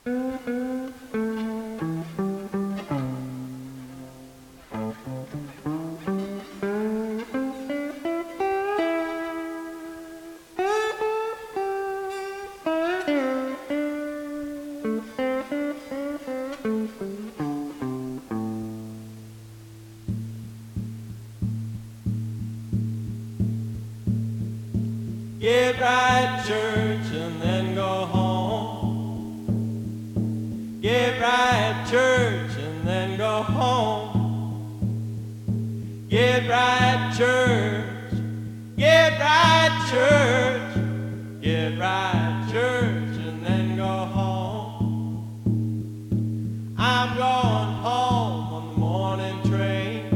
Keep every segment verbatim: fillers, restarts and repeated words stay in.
Get right to church and then go home. Get right to church and then go home. Get right to church. Get right to church. Get right to church and then go home. I'm going home on the morning train.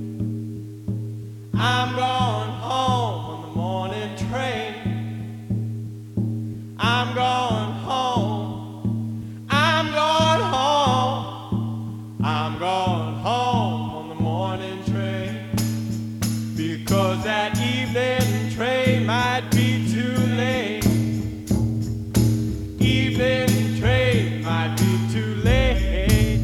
I'm going home on the morning train. I'm going home. I'm going home. I'm going home on the morning train. Because that evening train might be too late. Evening train might be too late.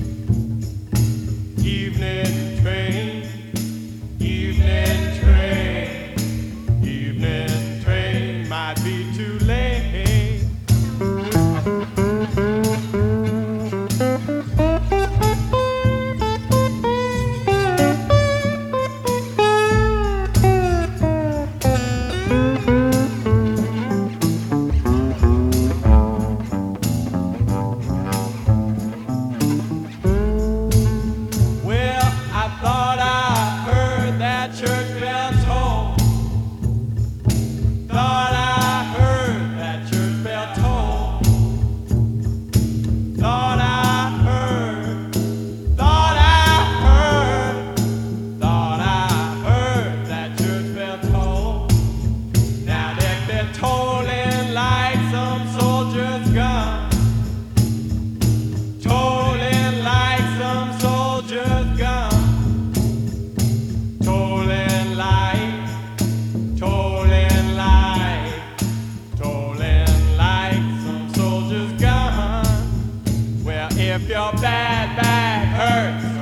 Evening train. Evening train. Evening train might be too late. Church bell toll. Thought I heard that church bell toll. Thought I heard. Thought I heard. Thought I heard that church bell toll. Now they've been tolling like some soldier's gun. Tolling like some soldier's gun. If your bad back hurts,